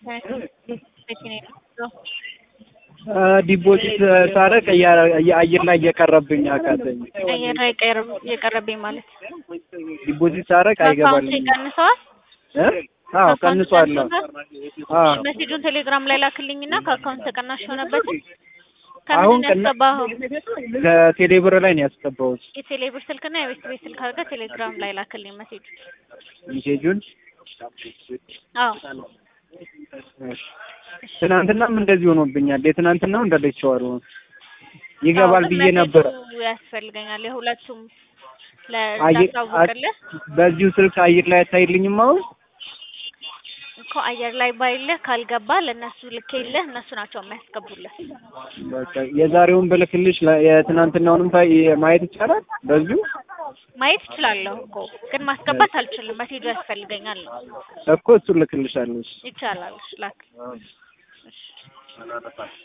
ዲፖዚት ሳረቅ አየር ላይ እየቀረብኝ አቃተኝ። አየር ላይ እየቀረብኝ ማለት ዲፖዚት ሳረቅ አይገባልኝ። ቀንሷል? አዎ ቀንሷል። አዎ ሜሴጁን ቴሌግራም ላይ ላክልኝና ከአካውንት ተቀናሽ ሆነበት። አሁን ከቴሌብር ላይ ነው ያስገባሁት። የቴሌብር ስልክና የቤት ስልክ አድርገህ ቴሌግራም ላይ ላክልኝ ሜሴጁን። አዎ ትናንትናም እንደዚህ ሆኖብኛል። የትናንትናው እንደለችዋል ይገባል ብዬ ነበር። ያስፈልገኛል የሁለቱም ለታውቀልህ። በዚሁ ስልክ አየር ላይ አይታይልኝም አሁን እኮ አየር ላይ ባይልህ ካልገባ ለነሱ ልኬልህ እነሱ ናቸው የሚያስገቡልህ። በቃ የዛሬውን ብልክልሽ የትናንትናውንም ማየት ይቻላል። በዚሁ ማየት እችላለሁ እኮ ግን ማስገባት አልችልም። ሜሴጁ ያስፈልገኛል እኮ እሱን ልክልሻለሁ። ይቻላል ላክ።